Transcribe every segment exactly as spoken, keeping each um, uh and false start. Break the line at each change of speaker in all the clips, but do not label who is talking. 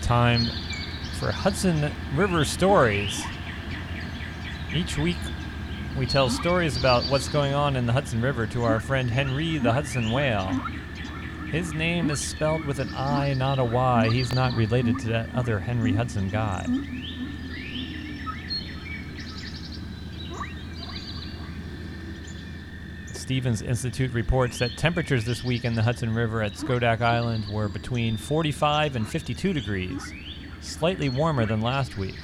time for Hudson River Stories. Each week, we tell stories about what's going on in the Hudson River to our friend Henry the Hudson Whale. His name is spelled with an I, not a Y. He's not related to that other Henry Hudson guy. Stevens Institute reports that temperatures this week in the Hudson River at Schodack Island were between forty-five and fifty-two degrees, slightly warmer than last week.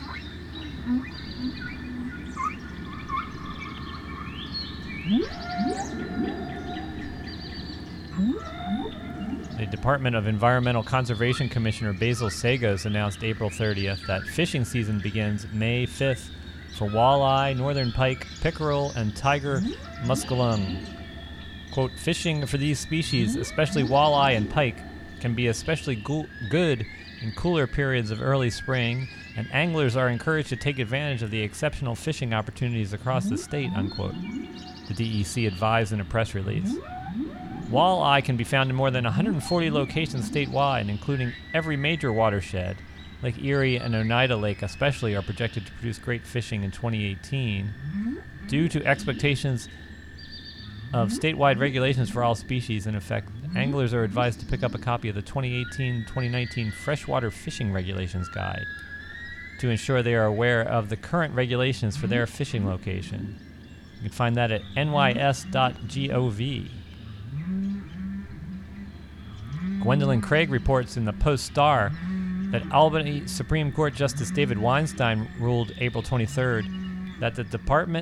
The Department of Environmental Conservation Commissioner Basil Sagos announced April thirtieth that fishing season begins May fifth for walleye, northern pike, pickerel, and tiger muskellunge. Quote, fishing for these species, especially walleye and pike, can be especially go- good in cooler periods of early spring, and anglers are encouraged to take advantage of the exceptional fishing opportunities across the state, unquote, the D E C advised in a press release. Walleye can be found in more than one hundred forty locations statewide, including every major watershed. Lake Erie and Oneida Lake especially are projected to produce great fishing in twenty eighteen. Due to expectations of statewide regulations for all species in effect, anglers are advised to pick up a copy of the twenty eighteen twenty nineteen Freshwater Fishing Regulations Guide to ensure they are aware of the current regulations for their fishing location. You can find that at N Y S dot gov. Gwendolyn Craig reports in the Post-Star that Albany Supreme Court Justice David Weinstein ruled April twenty-third that the Department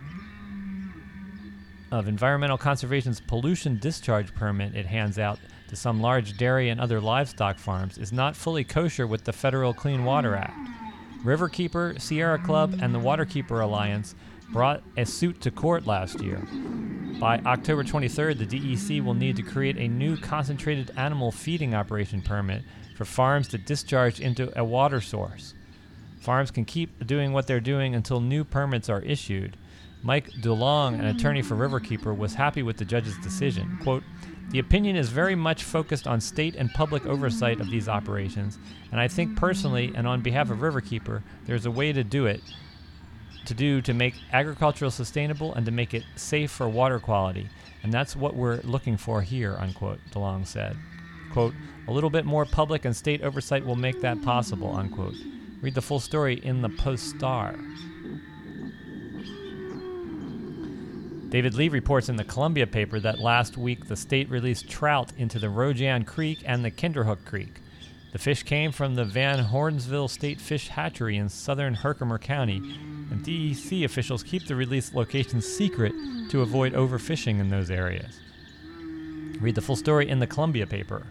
of Environmental Conservation's pollution discharge permit it hands out to some large dairy and other livestock farms is not fully kosher with the Federal Clean Water Act. Riverkeeper, Sierra Club, and the Waterkeeper Alliance brought a suit to court last year. By October twenty-third, the D E C will need to create a new concentrated animal feeding operation permit for farms to discharge into a water source. Farms can keep doing what they're doing until new permits are issued. Mike DeLong, an attorney for Riverkeeper, was happy with the judge's decision. Quote, the opinion is very much focused on state and public oversight of these operations, and I think personally and on behalf of Riverkeeper, there's a way to do it, to do to make agricultural sustainable and to make it safe for water quality, and that's what we're looking for here, unquote, DeLong said. Quote, a little bit more public and state oversight will make that possible, unquote. Read the full story in the Post-Star. David Lee reports in the Columbia paper that last week the state released trout into the Rojan Creek and the Kinderhook Creek. The fish came from the Van Hornsville State Fish Hatchery in southern Herkimer County, and D E C officials keep the release locations secret to avoid overfishing in those areas. Read the full story in the Columbia paper.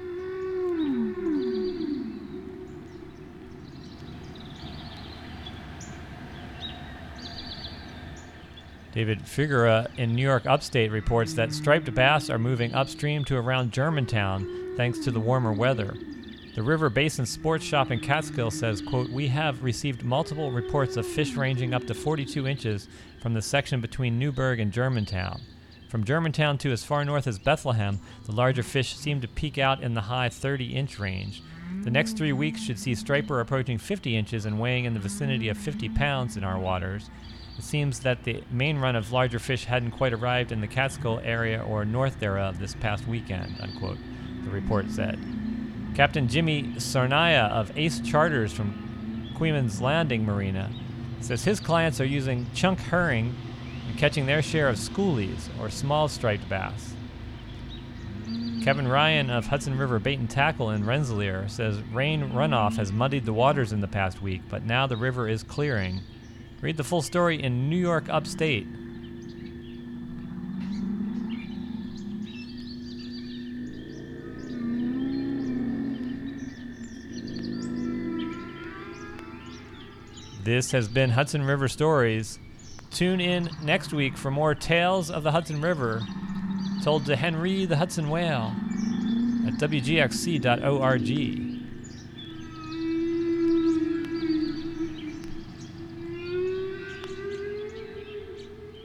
David Figueroa in New York Upstate reports that striped bass are moving upstream to around Germantown thanks to the warmer weather. The River Basin Sports Shop in Catskill says, quote, we have received multiple reports of fish ranging up to forty-two inches from the section between Newburgh and Germantown. From Germantown to as far north as Bethlehem, the larger fish seem to peak out in the high thirty-inch range. The next three weeks should see striper approaching fifty inches and weighing in the vicinity of fifty pounds in our waters. It seems that the main run of larger fish hadn't quite arrived in the Catskill area or north thereof this past weekend, unquote, the report said. Captain Jimmy Sarnaya of Ace Charters from Queens Landing Marina says his clients are using chunk herring and catching their share of schoolies, or small striped bass. Kevin Ryan of Hudson River Bait and Tackle in Rensselaer says rain runoff has muddied the waters in the past week, but now the river is clearing. Read the full story in New York Upstate. This has been Hudson River Stories. Tune in next week for more tales of the Hudson River, told to Henry the Hudson Whale at W G X C dot org.